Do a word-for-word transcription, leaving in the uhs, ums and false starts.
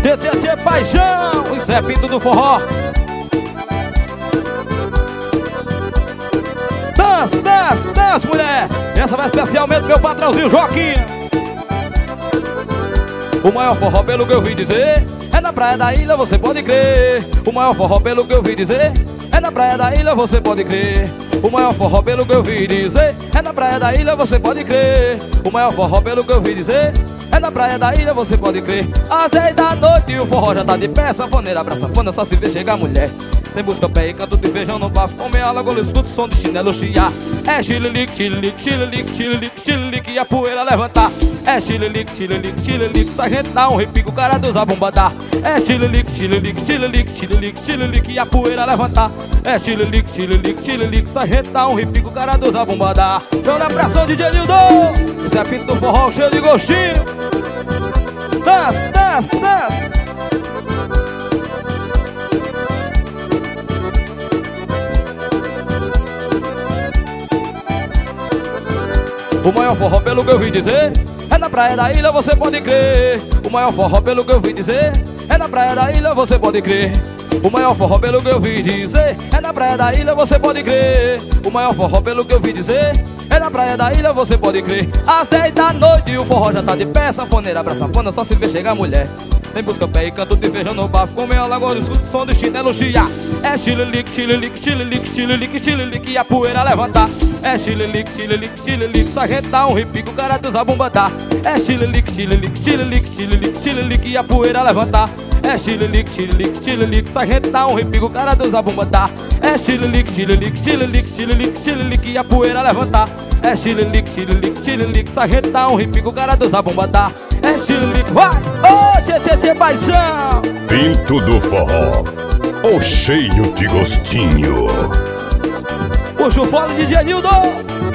tchê, tchê, tchê, paixão. Isso é Pinto do Forró. Dança, dança, dança, mulher. Essa vai especialmente meu patrãozinho Joaquim. O maior forró, pelo que eu vi dizer, é na praia da ilha, você pode crer. O maior forró, pelo que eu vi dizer, é na praia da ilha, você pode crer. O maior forró, pelo que eu vi dizer, é na praia da ilha, você pode crer. O maior forró, pelo que eu vi dizer, é na praia da ilha, você pode crer. Às dez da noite o forró já tá de pé. Sanfoneira, abraça sanfona, só se vê chegar mulher. Tem busca pé e canto de feijão no bafo. Come a lagoa, escuta o som de chinelo chiar. É xililique, xililique, xililique, xililique, xililique, e a poeira levantar. É xililique, xililique, xililique, sargento dá um repico, o cara dos a bomba dá. É xililique, xililique, xililique, xililique, xililique, e a poeira levantar. É xililique, xililique, xililique, sargento dá um repico, o cara dos a bomba dá. Jogo da pressão, D J Nildo. Esse é Pinto do Forró, cheio de gostinho. Dança, dança, dança. O maior forró, pelo que eu vi dizer, é na praia da ilha, você pode crer. O maior forró, pelo que eu vi dizer, é na praia da ilha, você pode crer. O maior forró, pelo que eu vi dizer, é na praia da ilha, você pode crer. O maior forró, pelo que eu vi dizer, é na praia da ilha, você pode crer. Às dez da noite o forró já tá de pé. Sanfoneira, abraça sanfona, só se vê chegar mulher. Tem busca pé e canto de feijão no bafo. Come a lagoa, escuta o som de chinelo chiar. É xililique, xililique, xililique, xililique, xililique, e a poeira levantar. É xililique, xililique, xililique, sargento dá um repico, o cara dos a bomba dá. É xililique, xililique, xililique, xililique, xililique, e a poeira levantar. É xililique, xililique, xililique, sargento dá um repico, o cara dos a bomba dá. É xililique, xililique, xililique, xililique, xililique, e a poeira levantar. É xililique, xililique, xililique, sargento dá um repico, o cara dos a bomba dá. É xililique, vai! Ô, tchê, tchê, tchê, paixão! Pinto do Forró, o cheio de gostinho. Puxa o fole, D J Nildo.